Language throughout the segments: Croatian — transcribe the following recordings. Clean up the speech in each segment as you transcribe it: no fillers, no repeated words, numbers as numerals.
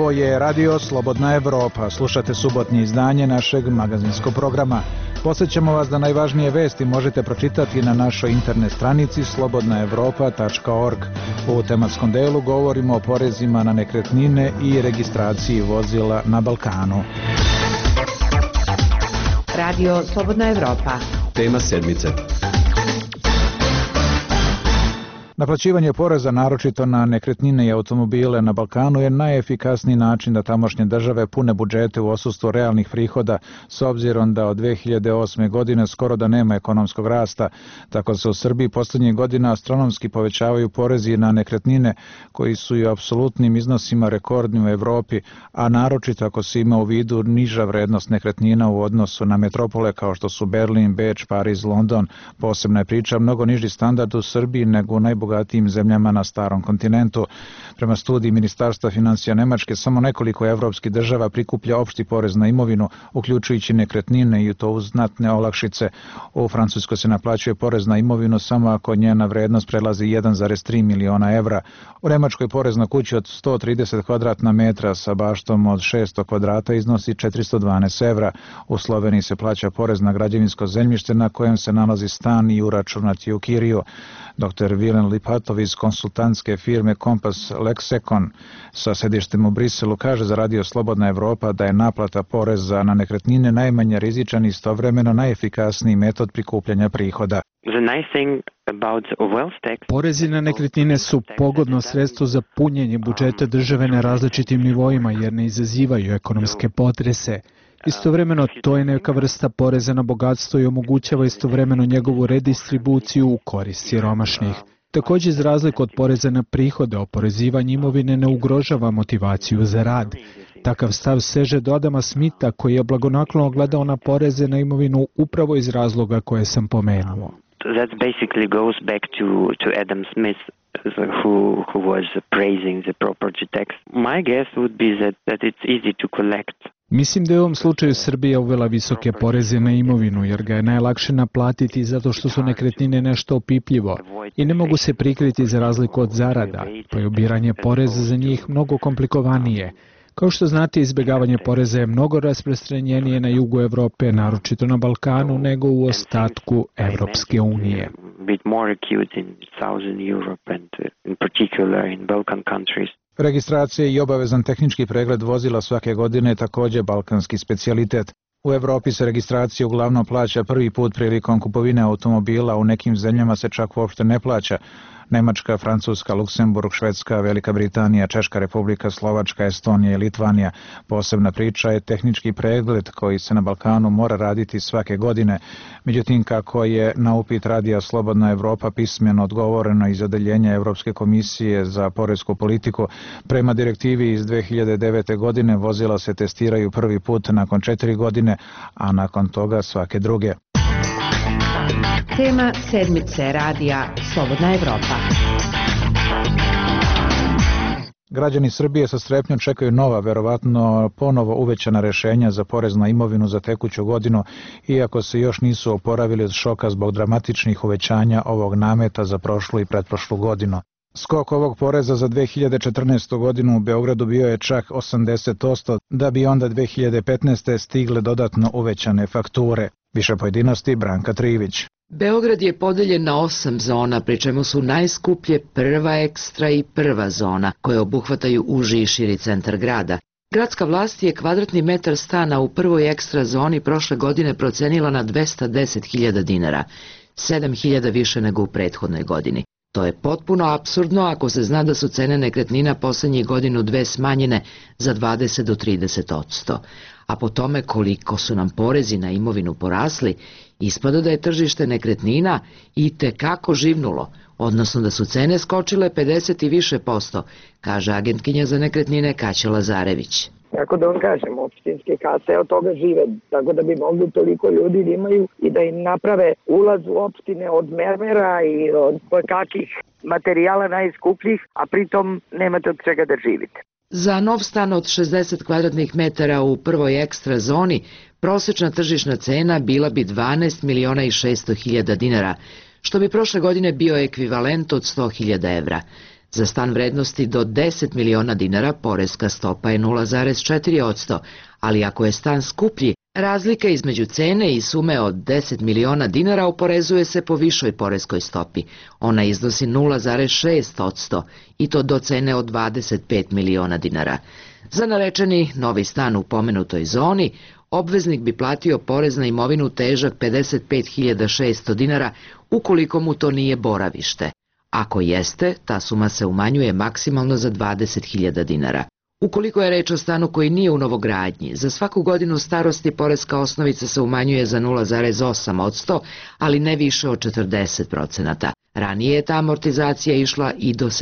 Ovo je Radio Slobodna Evropa. Slušate subotnje izdanje našeg magazinskog programa. Podsjećamo vas da najvažnije vesti možete pročitati na našoj internet stranici slobodnaevropa.org. U tematskom delu govorimo o porezima na nekretnine i registraciji vozila na Balkanu. Radio Slobodna Evropa. Tema sedmice. Naplaćivanje poreza, naročito na nekretnine i automobile na Balkanu, je najefikasniji način da tamošnje države pune budžete u odsustvu realnih prihoda, s obzirom da od 2008. godine skoro da nema ekonomskog rasta. Tako se u Srbiji poslednjih godina astronomski povećavaju porezi na nekretnine, koji su i u apsolutnim iznosima rekordni u Evropi, a naročito ako se ima u vidu niža vrednost nekretnina u odnosu na metropole kao što su Berlin, Beč, Pariz, London. Posebna je priča mnogo niži standard u Srbiji nego u najbogatijim zemljama na starom kontinentu. Prema studiji Ministarstva financija Nemačke, samo nekoliko evropskih država prikuplja opšti porez na imovinu, uključujući nekretnine i to uz znatne olakšice. U Francuskoj se naplaćuje porez na imovinu samo ako njena vrednost prelazi 1,3 miliona evra. U Nemačkoj porez na kuću od 130 kvadratna metra sa baštom od 600 kvadrata iznosi 412 evra. U Sloveniji se plaća porez na građevinsko zemljište na kojem se nalazi stan i uračunat je u kiriju. Dr. Vilen Lipatov iz konsultantske firme Kompas Lexekon sa sedištem u Briselu kaže za Radio Slobodna Evropa da je naplata poreza na nekretnine najmanje rizičan i istovremeno najefikasniji metod prikupljanja prihoda. Porezi na nekretnine su pogodno sredstvo za punjenje budžeta države na različitim nivoima jer ne izazivaju ekonomske potrese. Istovremeno, to je neka vrsta poreza na bogatstvo i omogućava istovremeno njegovu redistribuciju u korist siromašnih. Također, za razliku od poreza na prihode, oporezivanje imovine ne ugrožava motivaciju za rad. Takav stav seže do Adama Smitha, koji je blagonaklono gledao na poreze na imovinu upravo iz razloga koje sam pomenuo. That basically goes back to Adam Smith, who was praising the property tax. My guess would be that it's easy to collect. Mislim da je u ovom slučaju Srbija uvela visoke poreze na imovinu, jer ga je najlakše naplatiti zato što su nekretnine nešto opipljivo i ne mogu se prikriti za razliku od zarada, pa je ubiranje poreza za njih mnogo komplikovanije. Kao što znate, izbjegavanje poreza je mnogo rasprostranjenije na jugu Evrope, naročito na Balkanu, nego u ostatku Evropske unije. Registracija i obavezan tehnički pregled vozila svake godine je također balkanski specijalitet. U Evropi se registracija uglavnom plaća prvi put prilikom kupovine automobila, u nekim zemljama se čak uopšte ne plaća. Nemačka, Francuska, Luksemburg, Švedska, Velika Britanija, Češka republika, Slovačka, Estonija i Litvanija. Posebna priča je tehnički pregled koji se na Balkanu mora raditi svake godine. Međutim, kako je na upit Radija Slobodna Evropa pismeno odgovoreno iz odeljenja Evropske komisije za poresku politiku, prema direktivi iz 2009. godine vozila se testiraju prvi put nakon 4 godine, a nakon toga svake druge. Tema sedmice Radija Slobodna Evropa. Građani Srbije sa strepnjom čekaju nova, verovatno ponovo uvećana rešenja za porez na imovinu za tekuću godinu, iako se još nisu oporavili od šoka zbog dramatičnih uvećanja ovog nameta za prošlu i pretprošlu godinu. Skok ovog poreza za 2014. godinu u Beogradu bio je čak 80%, da bi onda 2015. stigle dodatno uvećane fakture. Više pojedinosti Branka Trivić. Beograd je podeljen na 8 zona, pri čemu su najskuplje prva ekstra i prva zona, koje obuhvataju uži i širi centar grada. Gradska vlast je kvadratni metar stana u prvoj ekstra zoni prošle godine procenila na 210.000 dinara, 7.000 više nego u prethodnoj godini. To je potpuno apsurdno ako se zna da su cene nekretnina poslednjih godinu dve smanjene za 20 do 30%. A po tome koliko su nam porezi na imovinu porasli, ispada da je tržište nekretnina i tekako živnulo, odnosno da su cene skočile 50 i više posto, kaže agentkinja za nekretnine Kaća Lazarević. Tako da vam kažem, opštinske kase od toga žive, tako da bi mogli toliko ljudi da imaju i da im naprave ulaz u opštine od mermera i od kakih materijala najskupljih, a pritom nemate od čega da živite. Za nov stan od 60 kvadratnih metara u prvoj ekstra zoni prosečna tržišna cena bila bi 12.600.000 dinara, što bi prošle godine bio ekvivalent od 100.000 evra. Za stan vrednosti do 10 miliona dinara poreska stopa je 0,4%, ali ako je stan skuplji, razlika između cene i sume od 10 miliona dinara oporezuje se po višoj poreskoj stopi. Ona iznosi 0,6% i to do cene od 25 miliona dinara. Za narečeni novi stan u pomenutoj zoni, obveznik bi platio porez na imovinu težak 55.600 dinara ukoliko mu to nije boravište. Ako jeste, ta suma se umanjuje maksimalno za 20.000 dinara. Ukoliko je reč o stanu koji nije u novogradnji, za svaku godinu starosti poreska osnovica se umanjuje za 0,8%, ali ne više od 40%. Ranije je ta amortizacija išla i do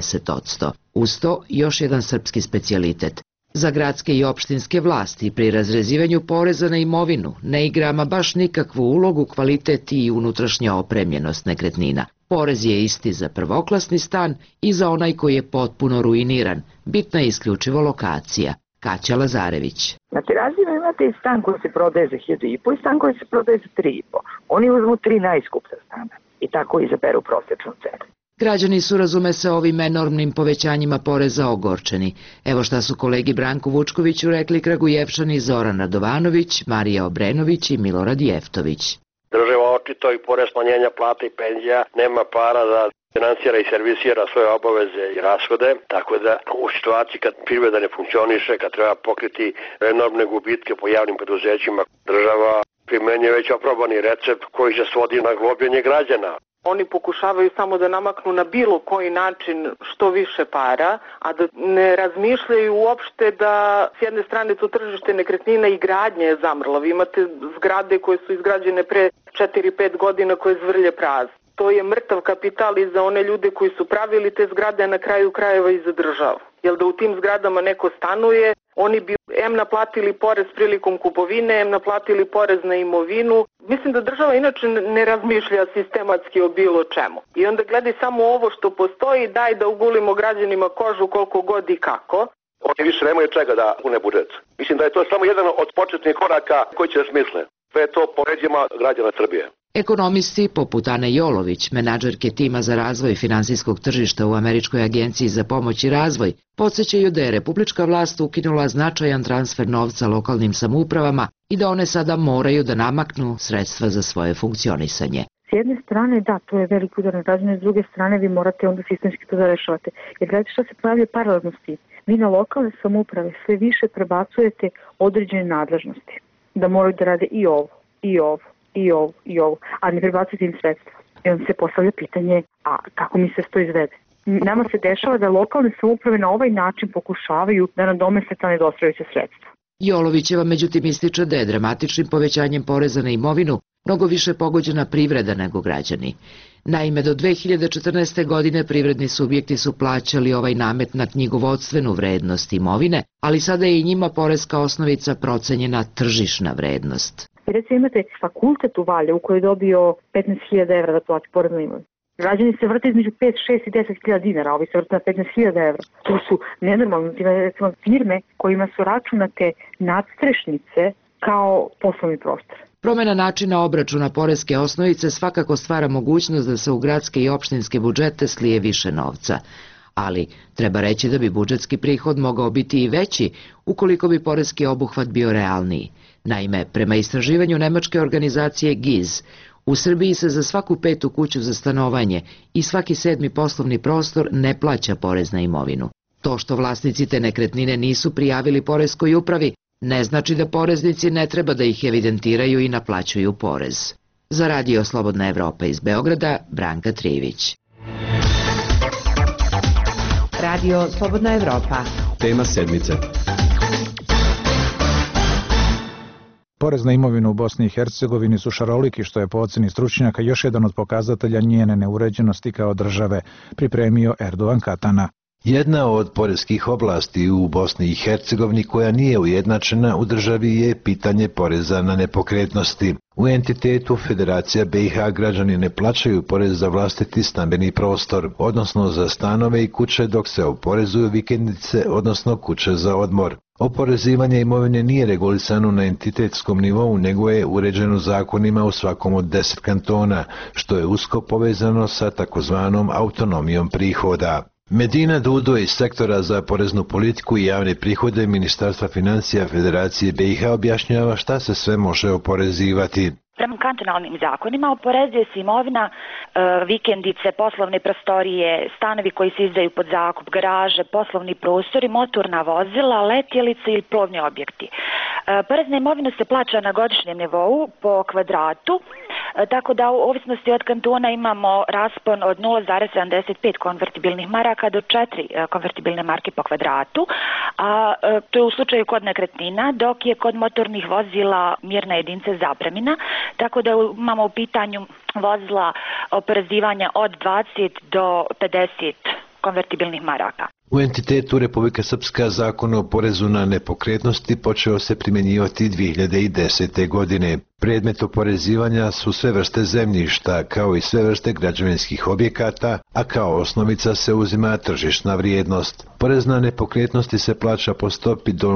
70%. Uz to još jedan srpski specijalitet. Za gradske i opštinske vlasti pri razrezivanju poreza na imovinu ne igra ama baš nikakvu ulogu kvalitet i unutrašnja opremljenost nekretnina. Porez je isti za prvoklasni stan i za onaj koji je potpuno ruiniran. Bitna je isključivo lokacija. Kaća Lazarević. Na Terazijama imate i stan koji se prodaje za 1.500 i stan koji se prodaje za 3.500. Oni uzmu 3 najskuplja stana i tako izaberu prosječnu cenu. Građani su, razume se, ovim enormnim povećanjima poreza ogorčeni. Evo šta su kolegi Branku Vučkoviću rekli Kragujevčani Zoran Radovanović, Marija Obrenović i Milorad Jeftović. Država očito i pored smanjenja plata i penzija nema para da finansira i servisira svoje obaveze i rashode, tako da u situaciji kad privreda ne funkcioniše, kad treba pokriti enormne gubitke po javnim preduzećima, država primenjuje već oprobani recept koji se svodi na globljenje građana. Oni pokušavaju samo da namaknu na bilo koji način što više para, a da ne razmišljaju uopšte da s jedne strane to tržište nekretnina i gradnje je zamrlo. Vi imate zgrade koje su izgrađene pre 4-5 godina koje zvrlje prazne. To je mrtav kapital i za one ljude koji su pravili te zgrade, a na kraju krajeva i za državu. Jer da u tim zgradama neko stanuje, oni bi naplatili porez prilikom kupovine, naplatili porez na imovinu. Mislim da država inače ne razmišlja sistematski o bilo čemu. I onda gledi samo ovo što postoji, daj da ugulimo građanima kožu koliko god i kako. Oni više nemaju čega da pune budžet. Mislim da je to samo jedan od početnih koraka koji će smisle. Sve to po leđima građana Srbije. Ekonomisti poput Ane Jolović, menadžerke tima za razvoj finansijskog tržišta u Američkoj agenciji za pomoć i razvoj, podsjećaju da je republička vlast ukinula značajan transfer novca lokalnim samoupravama i da one sada moraju da namaknu sredstva za svoje funkcionisanje. S jedne strane, da, to je veliki udar na građane, s druge strane vi morate onda sistemski to da rešavate. Jer gledajte što se pojavljuje paralelnosti. Vi na lokalne samouprave sve više prebacujete određene nadležnosti. Da moraju da rade i ovo, i ovo, i ovo, i ovo, a ne prebacujete im sredstva. I onda se postavlja pitanje, a kako mi se to izvede? Nama se dešava da lokalne samouprave na ovaj način pokušavaju da nadomeste ta nedostajuća sredstva. Jolovićeva međutim ističe da je dramatičnim povećanjem poreza na imovinu mnogo više pogođena privreda nego građani. Naime, do 2014. godine privredni subjekti su plaćali ovaj namet na knjigovodstvenu vrednost imovine, ali sada je i njima poreska osnovica procenjena tržišna vrednost. Recimo imate fakultet u Valjevu koji je dobio 15.000 evra da plati porez na imovinu. Građani se vrte između 5, 6 i 10.000 dinara, ovi se vrte na 15.000 evra. To su nenormalne firme kojima su računate nadstrešnice kao poslovni prostor. Promena načina obračuna poreske osnovice svakako stvara mogućnost da se u gradske i opštinske budžete slije više novca. Ali treba reći da bi budžetski prihod mogao biti i veći ukoliko bi poreski obuhvat bio realniji. Naime, prema istraživanju nemačke organizacije GIZ, u Srbiji se za svaku 5. kuću za stanovanje i svaki 7. poslovni prostor ne plaća porez na imovinu. To što vlasnici te nekretnine nisu prijavili poreskoj upravi ne znači da poreznici ne treba da ih evidentiraju i naplaćuju porez. Za Radio Slobodna Evropa iz Beograda, Branka Trivić. Radio Slobodna Evropa. Tema sedmice. Porez na imovinu u Bosni i Hercegovini su šaroliki, što je po oceni stručnjaka još jedan od pokazatelja njene neuređenosti kao države, pripremio Erdovan Katana. Jedna od poreskih oblasti u Bosni i Hercegovini koja nije ujednačena u državi je pitanje poreza na nepokretnosti. U entitetu Federacija BiH građani ne plaćaju porez za vlastiti stambeni prostor, odnosno za stanove i kuće, dok se oporezuju vikendice, odnosno kuće za odmor. Oporezivanje imovine nije regulisano na entitetskom nivou, nego je uređeno zakonima u svakom od 10 kantona, što je usko povezano sa takozvanom autonomijom prihoda. Medina Dudo iz sektora za poreznu politiku i javne prihode Ministarstva financija Federacije BiH objašnjava šta se sve može oporezivati. Prema kantonalnim zakonima oporezuje se imovina, vikendice, poslovne prostorije, stanovi koji se izdaju pod zakup, garaže, poslovni prostori, motorna vozila, letjelice ili plovni objekti. Porez na imovinu se plaća na godišnjem nivou po kvadratu, tako da u ovisnosti od kantona imamo raspon od 0,75 konvertibilnih maraka do 4 konvertibilne marke po kvadratu, a to je u slučaju kod nekretnina, dok je kod motornih vozila mjerna jedinica zapremina, tako da imamo u pitanju vozila oporezivanja od 20 do 50 konvertibilnih maraka. U entitetu Republika Srpska zakon o porezu na nepokretnosti počeo se primjenjivati 2010. godine. Predmet oporezivanja su sve vrste zemljišta, kao i sve vrste građevinskih objekata, a kao osnovica se uzima tržišna vrijednost. Porez na nepokretnosti se plaća po stopi do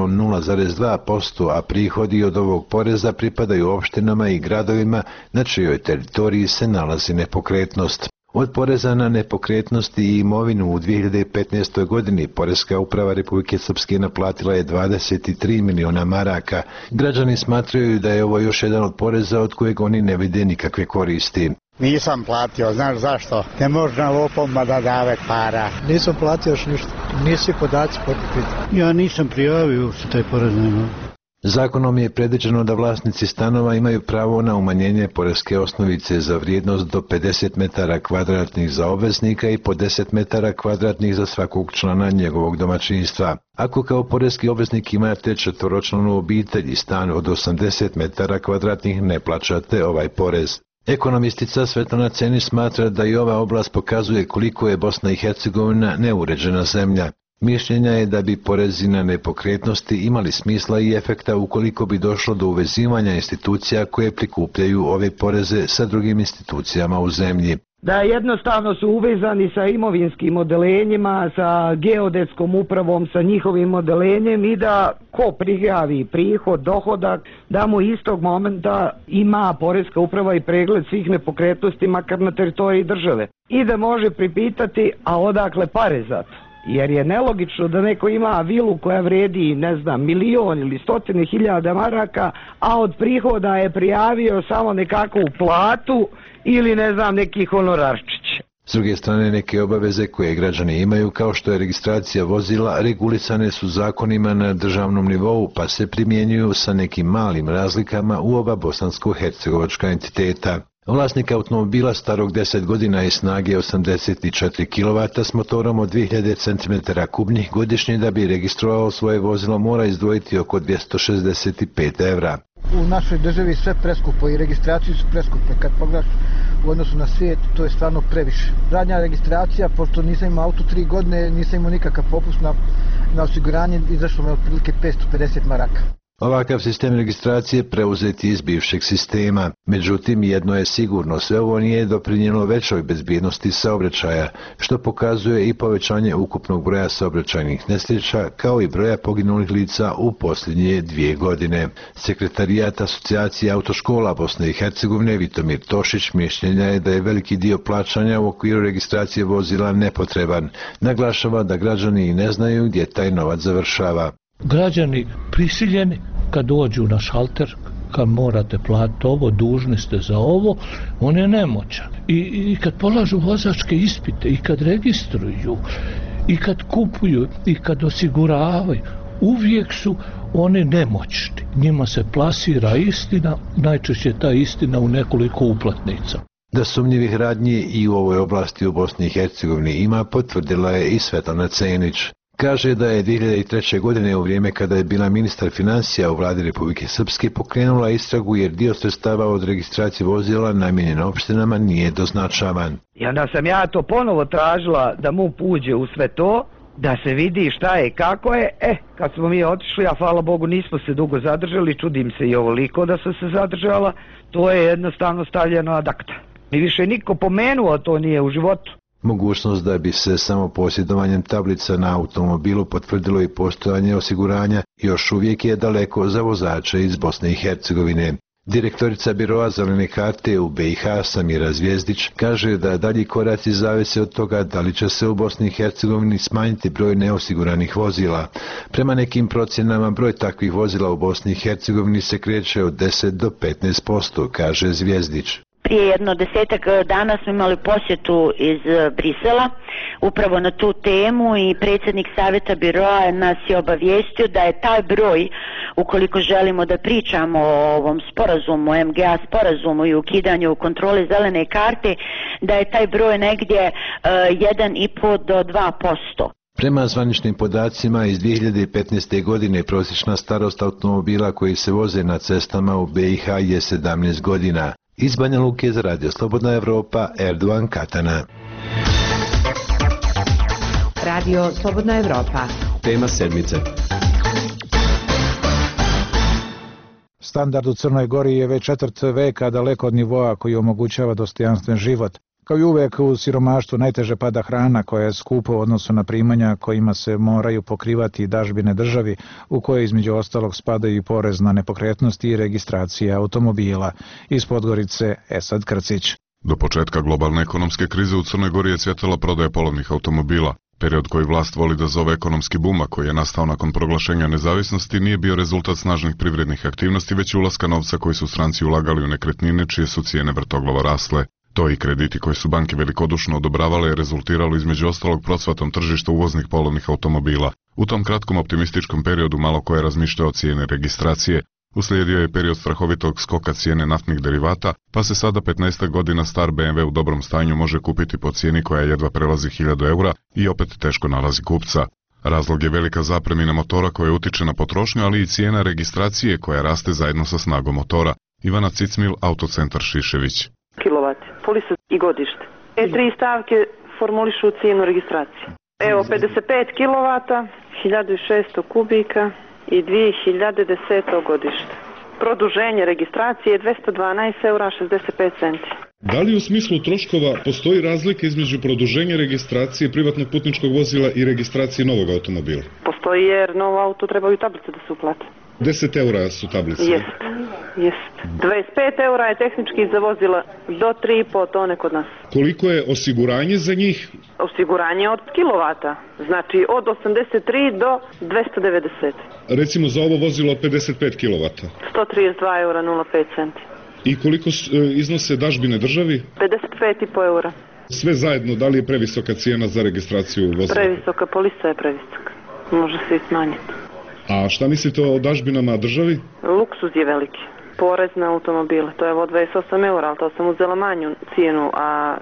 0,2%, a prihodi od ovog poreza pripadaju opštinama i gradovima na čijoj teritoriji se nalazi nepokretnost. Od poreza na nepokretnosti i imovinu u 2015. godini Poreska uprava Republike Srpske naplatila je 23 miliona maraka. Građani smatraju da je ovo još jedan od poreza od kojeg oni ne vide nikakve koristi. Nisam platio, znaš zašto? Ne možda lopovima da dave para. Nisam platio još ništa, nisi podaci pokriti. Ja nisam prijavio se taj porez na imovinu. Zakonom je predviđeno da vlasnici stanova imaju pravo na umanjenje poreske osnovice za vrijednost do 50 metara kvadratnih za obveznika i po 10 metara kvadratnih za svakog člana njegovog domaćinstva. Ako kao poreski obveznik imate četvoročlanu obitelj i stan od 80 metara kvadratnih, ne plaćate ovaj porez. Ekonomistica Svetlana Cenić smatra da i ova oblast pokazuje koliko je Bosna i Hercegovina neuređena zemlja. Mišljenja je da bi porezi na nepokretnosti imali smisla i efekta ukoliko bi došlo do uvezivanja institucija koje prikupljaju ove poreze sa drugim institucijama u zemlji. Da jednostavno su uvezani sa imovinskim odelenjima, sa geodetskom upravom, sa njihovim odelenjem i da ko prijavi prihod, dohodak, da mu istog momenta ima poreska uprava i pregled svih nepokretnosti makar na teritoriji države. I da može pripitati, a odakle pare za to? Jer je nelogično da neko ima vilu koja vredi, ne znam, 1.000.000 ili 100.000 maraka, a od prihoda je prijavio samo nekakvu platu ili ne znam neki honorarčić. S druge strane, neke obaveze koje građani imaju, kao što je registracija vozila, regulisane su zakonima na državnom nivou, pa se primjenjuju sa nekim malim razlikama u oba bosansko-hercegovačka entiteta. Vlasnik automobila starog 10 godina i snage 84 kW s motorom od 2000 cm3 godišnje da bi registrovao svoje vozilo mora izdvojiti oko 265 evra. U našoj državi sve preskupo i registracije su preskupe. Kad pogledaš u odnosu na svijet, to je stvarno previše. Zadnja registracija, pošto nisam imao auto 3 godine, nisam imao nikakav popust na osiguranje, izašlo me otprilike 550 maraka. Ovakav sistem registracije preuzeti iz bivšeg sistema. Međutim, jedno je sigurno, sve ovo nije doprinijelo većoj bezbjednosti saobraćaja, što pokazuje i povećanje ukupnog broja saobraćajnih nesreća, kao i broja poginulih lica u posljednje 2 godine. Sekretarijat Asocijacije autoškola Bosne i Hercegovine Vitomir Tošić mišljenja je da je veliki dio plaćanja u okviru registracije vozila nepotreban. Naglašava da građani ne znaju gdje taj novac završava. Građani prisiljeni kad dođu na šalter, kad morate platiti ovo, dužni ste za ovo, on je nemoćan. I kad polažu vozačke ispite, i kad registruju, i kad kupuju, i kad osiguravaju, uvijek su oni nemoćni. Njima se plasira istina, najčešće ta istina u nekoliko uplatnica. Da sumnjivih radnji i u ovoj oblasti u Bosni i Hercegovini ima, potvrdila je i Svetlana Cenić. Kaže da je 2003. godine u vrijeme kada je bila ministar financija u vladi Republike Srpske pokrenula istragu jer dio sredstava od registracije vozila namijenjen opštinama nije doznačavan. I onda sam ja to ponovo tražila da MUP uđe u sve to, da se vidi šta je i kako je. Kad smo mi otišli, a hvala Bogu nismo se dugo zadržali, čudim se i ovoliko da sam se zadržala, to je jednostavno stavljeno ad acta. Mi više niko pomenuo to nije u životu. Mogućnost da bi se samo posjedovanjem tablica na automobilu potvrdilo i postojanje osiguranja još uvijek je daleko za vozače iz Bosne i Hercegovine. Direktorica Biroa zelene karte u BiH Samira Zvjezdić kaže da dalji koraci zavise od toga da li će se u Bosni i Hercegovini smanjiti broj neosiguranih vozila. Prema nekim procjenama broj takvih vozila u Bosni i Hercegovini se kreće od 10 do 15%, kaže Zvjezdić. Prije jedno 10 dana smo imali posjetu iz Brisela upravo na tu temu i predsjednik Savjeta Biroa nas je obavijestio da je taj broj, ukoliko želimo da pričamo o ovom sporazumu, MGA sporazumu i ukidanju kontrole zelene karte, da je taj broj negdje 1,5 do 2%. Prema zvaničnim podacima iz 2015. godine prosječna starost automobila koji se voze na cestama u BiH je 17 godina. Iz Banja Luke za Radio Slobodna Evropa, Erdogan Katana. Radio Slobodna Evropa. Tema sedmice. Standard u Crnoj Gori je već četvrt veka daleko od nivoa koji omogućava dostojanstven život. Kao i uvek u siromaštvu najteže pada hrana koja je skupa u odnosu na primanja kojima se moraju pokrivati dažbine državi u koje između ostalog spadaju i porez na nepokretnosti i registracija automobila. Iz Podgorice Esad Krcić. Do početka globalne ekonomske krize u Crnoj Gori je cvjetala prodaja polovnih automobila. Period koji vlast voli da zove ekonomski bum, a koji je nastao nakon proglašenja nezavisnosti, nije bio rezultat snažnih privrednih aktivnosti, već ulaska novca koji su stranci ulagali u nekretnine čije su cijene vrtoglavo rasle. To i krediti koje su banke velikodušno odobravale je rezultiralo između ostalog procvatom tržišta uvoznih polovnih automobila. U tom kratkom optimističkom periodu malo ko je razmišljao o cijene registracije. Uslijedio je period strahovitog skoka cijene naftnih derivata, pa se sada 15 godina star BMW u dobrom stanju može kupiti po cijeni koja jedva prelazi 1000 eura i opet teško nalazi kupca. Razlog je velika zapremina motora koja utiče na potrošnju, ali i cijena registracije koja raste zajedno sa snagom motora. Ivana Cicmil, Autocentar Šišević. Kilovat, polisa i godište. Tri stavke formulišu cijenu registracije. Evo 55 kilovata, 1600 kubika i 2010. godište. Produženje registracije je 212 eura 65 centi. Da li u smislu troškova postoji razlika između produženja registracije privatnog putničkog vozila i registracije novog automobila? Postoji jer novo auto trebaju tablice da se uplate. 10 eura su tablice. Jest. 25 eura je tehnički za vozila do 3,5 tone kod nas. Koliko je osiguranje za njih? Osiguranje od kilovata, znači od 83 do 290. Recimo za ovo vozilo od 55 kilovata? 132 eura 05 centi. I koliko iznose dažbine državi? 55,5 eura. Sve zajedno, da li je previsoka cijena za registraciju vozila? Previsoka, polisa je previsoka. Može se i smanjiti. A šta mislite o dažbinama državi? Luksuz je veliki. Porez na automobile, to je od 28 eura, ali to sam uzela manju cijenu, a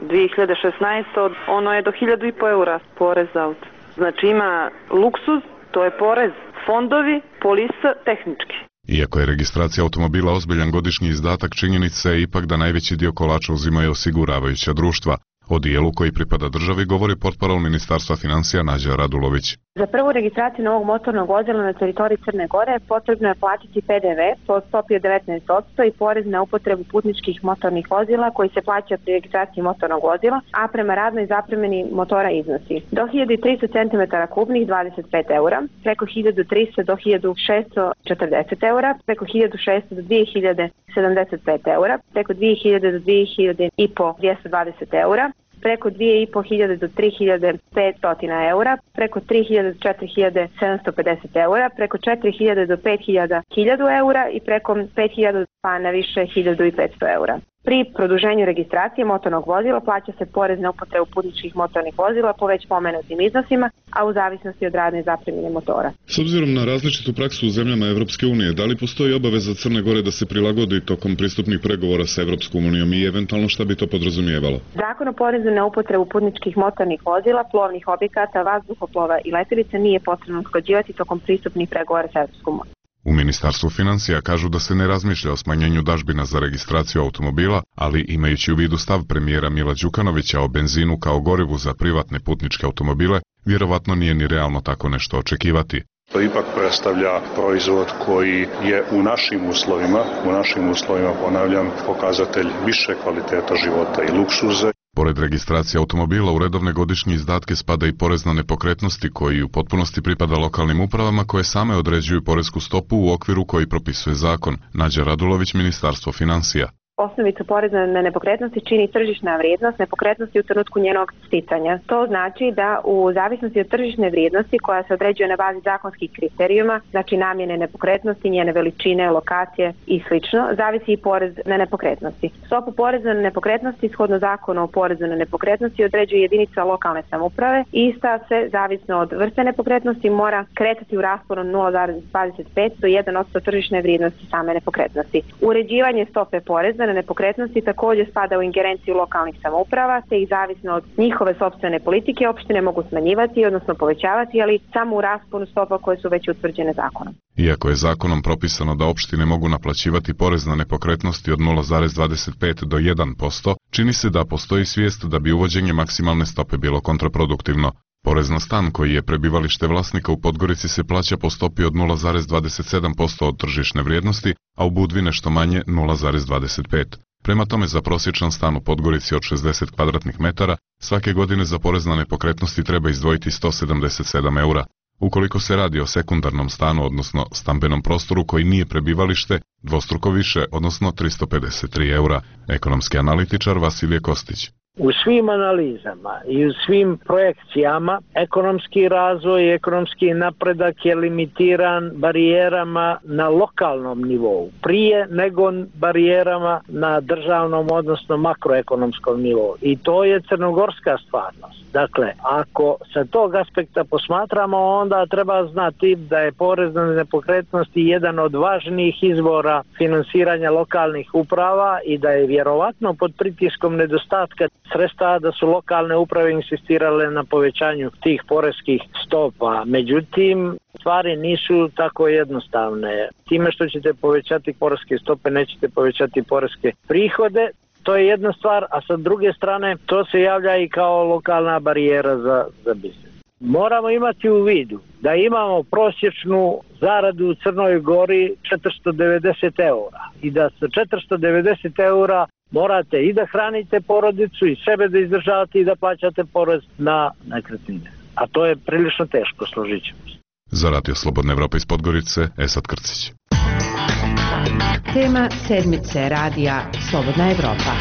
2016. ono je do 1.500 eura porez za auto. Znači ima luksuz, to je porez, fondovi, polisa, tehnički. Iako je registracija automobila ozbiljan godišnji izdatak, činjenica je ipak da najveći dio kolača uzimaju osiguravajuća društva. O dijelu koji pripada državi govori portparol Ministarstva financija Nađa Radulović. Za prvu registraciju novog motornog vozila na teritoriji Crne Gore potrebno je platiti PDV po stopi od 19% i porez na upotrebu putničkih motornih vozila koji se plaća pri registraciji motornog vozila, a prema radnoj zapremini motora iznosi do 1300 cm3 25 eura, preko 1300 do 1640 eura, preko 1600 do 2075 eura, preko 2000 do 2500 eura, preko 2500 do 3500 eura, preko 3000 do 4750 eura, preko 4000 do 5000 eura i preko 5000 pa na više 1500 eura. Pri produženju registracije motornog vozila plaća se porez na upotrebu putničkih motornih vozila po već pomenutim iznosima, a u zavisnosti od radne zapremine motora. S obzirom na različitu praksu u zemljama Evropske unije, da li postoji obaveza Crne Gore da se prilagodi tokom pristupnih pregovora sa Evropskom unijom i eventualno šta bi to podrazumijevalo? Zakon o porezu na upotrebu putničkih motornih vozila, plovnih objekata, vazduhoplova i letjelica nije potrebno usklađivati tokom pristupnih pregovora sa Evropskom unijom. U Ministarstvu financija kažu da se ne razmišlja o smanjenju dažbina za registraciju automobila, ali imajući u vidu stav premijera Mila Đukanovića o benzinu kao gorivu za privatne putničke automobile, vjerovatno nije ni realno tako nešto očekivati. To ipak predstavlja proizvod koji je u našim uslovima, ponavljam, pokazatelj više kvaliteta života i luksuza. Pored registracije automobila u redovne godišnje izdatke spada i porez na nepokretnosti koji u potpunosti pripada lokalnim upravama koje same određuju poresku stopu u okviru koji propisuje zakon. Nađa Radulović, Ministarstvo financija. Osnovicu poreza na nepokretnosti čini tržišna vrijednost nepokretnosti u trenutku njenog sticanja. To znači da u zavisnosti od tržišne vrijednosti koja se određuje na bazi zakonskih kriterijuma, znači namjene nepokretnosti, njene veličine, lokacije i sl. Zavisi i porez na nepokretnosti. Stopu poreza na nepokretnosti shodno zakonu o porezu na nepokretnosti određuje jedinica lokalne samouprave i ista se, zavisno od vrste nepokretnosti, mora kretati u rasponu 0,25 do 1% tržišne vrijednosti same nepokretnosti. Uređivanje stope poreza na nepokretnosti također spada u ingerenciju lokalnih samouprava, te ih zavisno od njihove sopstvene politike opštine mogu smanjivati, odnosno povećavati, ali samo u rasponu stopa koje su već utvrđene zakonom. Iako je zakonom propisano da opštine mogu naplaćivati porez na nepokretnosti od 0,25 do 1%, čini se da postoji svijest da bi uvođenje maksimalne stope bilo kontraproduktivno. Porez na stan koji je prebivalište vlasnika u Podgorici se plaća po stopi od 0,27% od tržišne vrijednosti, a u Budvi nešto manje 0,25. Prema tome, za prosječan stan u Podgorici od 60 kvadratnih metara svake godine za porez na nepokretnosti treba izdvojiti 177 eura. Ukoliko se radi o sekundarnom stanu, odnosno stambenom prostoru koji nije prebivalište, dvostruko više, odnosno 353 eura. Ekonomski analitičar Vasilije Kostić. U svim analizama i u svim projekcijama ekonomski razvoj i ekonomski napredak je limitiran barijerama na lokalnom nivou, prije nego barijerama na državnom, odnosno makroekonomskom nivou. I to je crnogorska stvarnost. Dakle, ako sa tog aspekta posmatramo, onda treba znati da je porez na nepokretnosti jedan od važnijih izvora finansiranja lokalnih uprava i da je vjerovatno pod pritiskom nedostatka sredstava da su lokalne uprave insistirale na povećanju tih poreskih stopa. Međutim, stvari nisu tako jednostavne. Time što ćete povećati poreske stope, nećete povećati poreske prihode. To je jedna stvar, a sa druge strane to se javlja i kao lokalna barijera za biznis. Moramo imati u vidu da imamo prosječnu zaradu u Crnoj Gori 490 eura i da sa 490 eura morate i da hranite porodicu i sebe da izdržavate i da plaćate porez na nekretnine. A to je prilično teško, složit ćemo se. Za Radio Slobodna Evropa iz Podgorice, Esad Krcić. Tema sedmice radija Slobodna Evropa.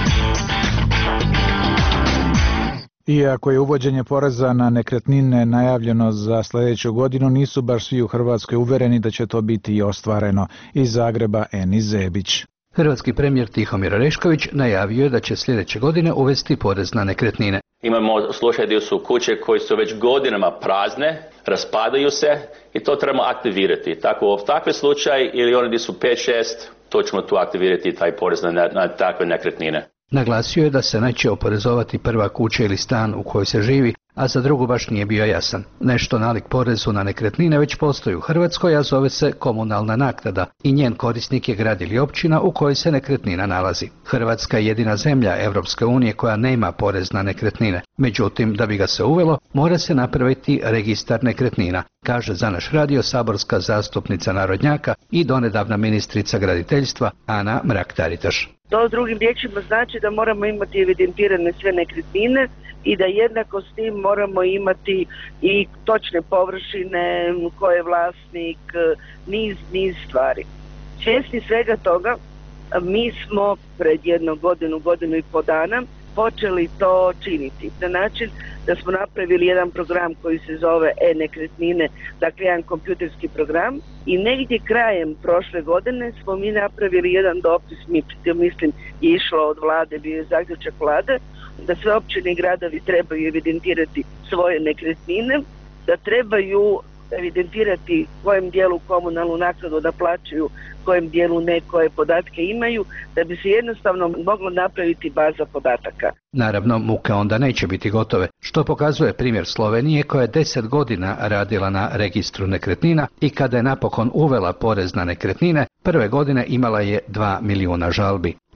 Iako je uvođenje poreza na nekretnine najavljeno za sljedeću godinu, nisu baš svi u Hrvatskoj uvereni da će to biti i ostvareno. Iz Zagreba Eni Zebić. Hrvatski premijer Tihomir Orešković najavio je da će sljedeće godine uvesti porez na nekretnine. Imamo slučaj gdje su kuće koje su već godinama prazne, raspadaju se i to trebamo aktivirati. Tako u takve slučaj ili oni gdje su 5-6, to ćemo tu aktivirati taj porez na takve nekretnine. Naglasio je da se neće oporezovati prva kuća ili stan u kojoj se živi, a za drugu baš nije bio jasan. Nešto nalik porezu na nekretnine već postoji u Hrvatskoj, a zove se komunalna naknada i njen korisnik je grad ili općina u kojoj se nekretnina nalazi. Hrvatska je jedina zemlja Europske unije koja nema porez na nekretnine. Međutim, da bi ga se uvelo, mora se napraviti registar nekretnina, kaže za naš radio saborska zastupnica narodnjaka i donedavna ministrica graditeljstva Ana Mrak-Taritaš. To drugim riječima znači da moramo imati evidentirane sve nekretnine i da jednako s tim moramo imati i točne površine, ko je vlasnik, niz stvari. Svjesni svega toga, mi smo pred godinu i po dana počeli to činiti na način da smo napravili jedan program koji se zove e-nekretnine, dakle jedan kompjuterski program i negdje krajem prošle godine smo mi napravili jedan dopis, mislim je išlo od vlade, bio je zaključak vlade, da sve općine i gradovi trebaju evidentirati svoje nekretnine, da trebaju evidentirati kojem dijelu komunalnu naknadu da plaćaju, kojem dijelu ne, koje podatke imaju, da bi se jednostavno moglo napraviti baza podataka. Naravno, muke onda neće biti gotove, što pokazuje primjer Slovenije koja je 10 godina radila na registru nekretnina i kada je napokon uvela porez na nekretnine, prve godine imala je 2 milijuna žalbi.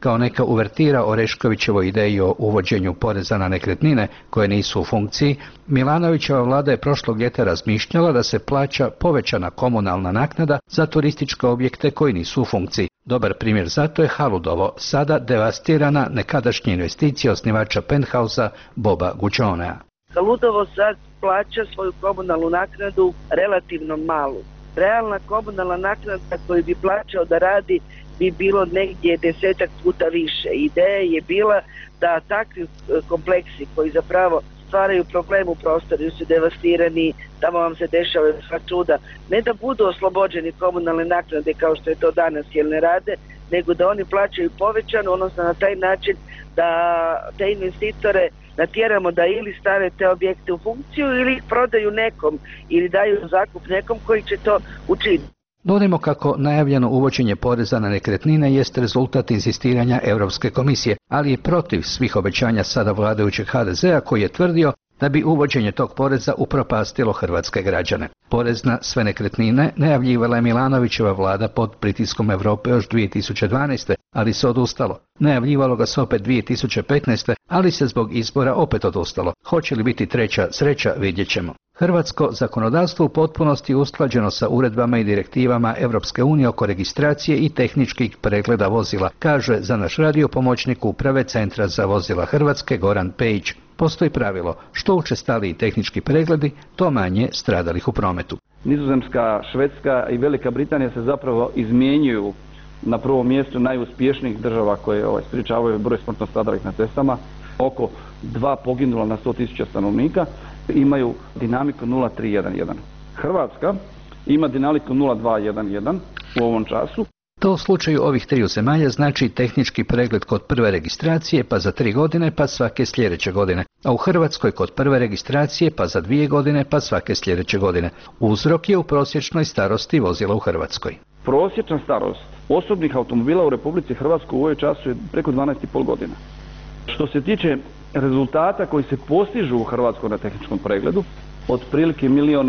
kao neka uvertira Oreškovićevoj ideji o uvođenju poreza na nekretnine koje nisu u funkciji, Milanovićeva vlada je prošlog ljeta razmišljala da se plaća povećana komunalna naknada za turističke objekte koji nisu u funkciji. Dobar primjer zato je Haludovo, sada devastirana nekadašnja investicija osnivača Penthausa Boba Gućonea. Haludovo sad plaća svoju komunalnu naknadu relativno malu. Realna komunalna naknada koju bi plaćao da radi bi bilo negdje 10 puta više. Ideja je bila da takvi kompleksi koji zapravo stvaraju problem u prostoru, su devastirani, tamo vam se dešava sva čuda, ne da budu oslobođeni komunalne naknade kao što je to danas jer ne rade, nego da oni plaćaju povećano, odnosno na taj način da te investitore natjeramo da ili stave te objekte u funkciju ili ih prodaju nekom ili daju zakup nekom koji će to učiniti. Dodajmo kako najavljeno uvođenje poreza na nekretnine jest rezultat insistiranja Europske komisije, ali je protiv svih obećanja sada vladajućeg HDZ-a koji je tvrdio da bi uvođenje tog poreza upropastilo hrvatske građane. Porez na sve nekretnine najavljivala je Milanovićeva vlada pod pritiskom Europe još 2012. ali se odustalo. Najavljivalo ga se opet 2015. ali se zbog izbora opet odustalo. Hoće li biti treća sreća, vidjet ćemo. Hrvatsko zakonodavstvo u potpunosti je usklađeno sa uredbama i direktivama Europske unije oko registracije i tehničkih pregleda vozila, kaže za naš radio pomoćnik uprave Centra za vozila Hrvatske Goran Pejić. Postoji pravilo, što učestaliji tehnički pregledi, to manje stradalih u prometu. Nizozemska, Švedska i Velika Britanija se zapravo izmjenjuju na prvom mjestu najuspješnijih država koje sprječavaju broj smrtno stradalih na cestama. Oko 2 poginula na 100.000 stanovnika imaju dinamiku 0,311. Hrvatska ima dinamiku 0,211 u ovom času. To u slučaju ovih triju zemalja znači tehnički pregled kod prve registracije pa za 3 godine pa svake sljedeće godine, a u Hrvatskoj kod prve registracije pa za 2 godine pa svake sljedeće godine. Uzrok je u prosječnoj starosti vozila u Hrvatskoj. Prosječna starost osobnih automobila u Republici Hrvatskoj u ovoj času je preko 12,5 godina. Što se tiče rezultata koji se postižu u Hrvatskoj na tehničkom pregledu, otprilike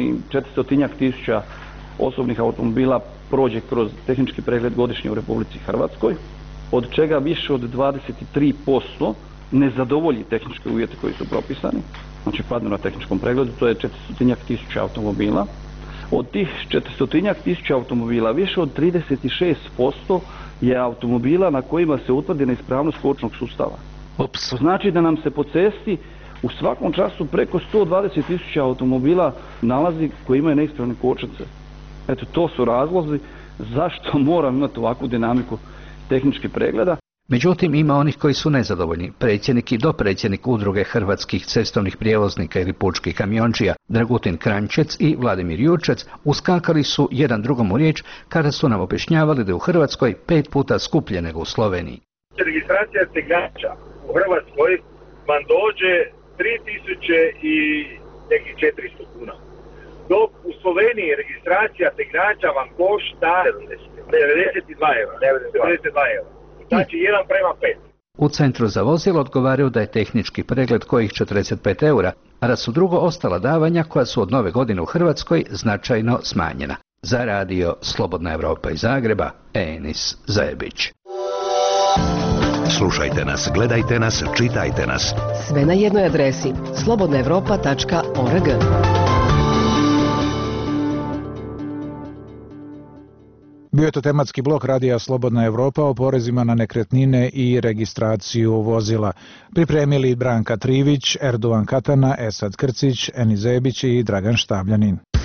1.400.000 osobnih automobila prođe kroz tehnički pregled godišnje u Republici Hrvatskoj, od čega više od 23% ne zadovolji tehničke uvjete koji su propisani, znači padnu na tehničkom pregledu, to je 400.000 automobila. Od tih 400.000 automobila više od 36% je automobila na kojima se utvrdi neispravnost kočnog sustava. To znači da nam se po cesti u svakom času preko 120.000 automobila nalazi koji imaju neispravne kočnice. Eto, to su razlozi zašto moram imati ovakvu dinamiku tehničkih pregleda. Međutim, ima onih koji su nezadovoljni. Predsjednik i dopredsjednik udruge hrvatskih cestovnih prijevoznika ili pučkih kamiončija Dragutin Kranjčec i Vladimir Jurčec uskakali su jedan drugom u riječ kada su nam objašnjavali da je u Hrvatskoj 5 puta skuplje nego u Sloveniji. Registracija tegljača u Hrvatskoj vam dođe 3.000 i nekih 400 kuna. Dok u Sloveniji registracija tegljača vam košta 92 eura. Znači 1:5. U Centru za vozilo odgovaraju da je tehnički pregled kojih 45 eura, a da su drugo ostala davanja koja su od nove godine u Hrvatskoj značajno smanjena. Za radio Slobodna Evropa iz Zagreba, Enis Zajebić. Slušajte nas, gledajte nas, čitajte nas. Sve na jednoj adresi slobodnaevropa.org. Bio je to tematski blok radija Slobodna Evropa o porezima na nekretnine i registraciju vozila. Pripremili Branka Trivić, Erdovan Katana, Esad Krcić, Eni Zebić i Dragan Štabljanin.